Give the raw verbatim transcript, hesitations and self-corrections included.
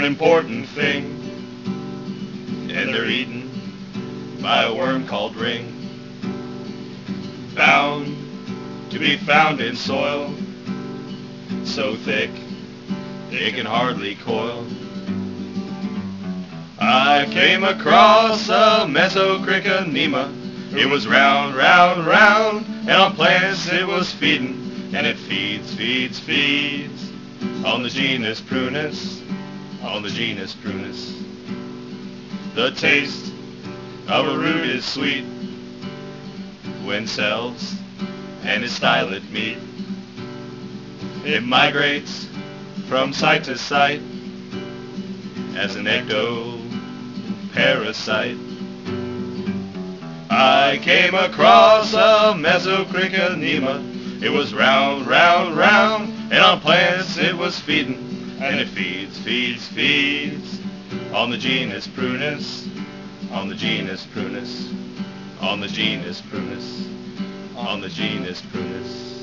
important thing, and they're eaten by a worm called ring, bound to be found in soil so thick it can hardly coil. I came across a Mesocriconema. It was round, round, round, and on plants it was feeding, and it feeds, feeds, feeds on the genus Prunus, on the genus Prunus. The taste of a root is sweet when cells and is stylet meat. It migrates from site to site as an ectoparasite. I came across a Mesocriconema. It was round, round, round, and on plants it was feeding, and it feeds, feeds, feeds on the genus Prunus, on the genus Prunus, on the genus Prunus, on the genus Prunus.